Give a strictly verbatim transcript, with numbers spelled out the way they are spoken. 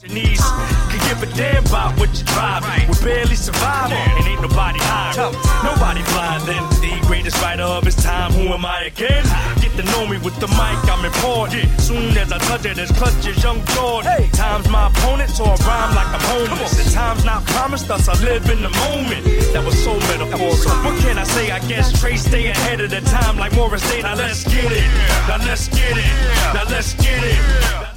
Knees can give a damn about what you drive. We barely survive, and ain't nobody high. Nobody fly then. The greatest writer of his time. Who am I again? Get to know me with the mic, I'm important. Soon as I touch it, as clutch as young George. Hey, time's my opponent, so I rhyme like I'm homeless. The time's not promised us, I live in the moment. That was so metaphorical. What can I say? I guess Trey stay ahead of the time like Morris Day. Now let's get it. Now let's get it. Now let's get it.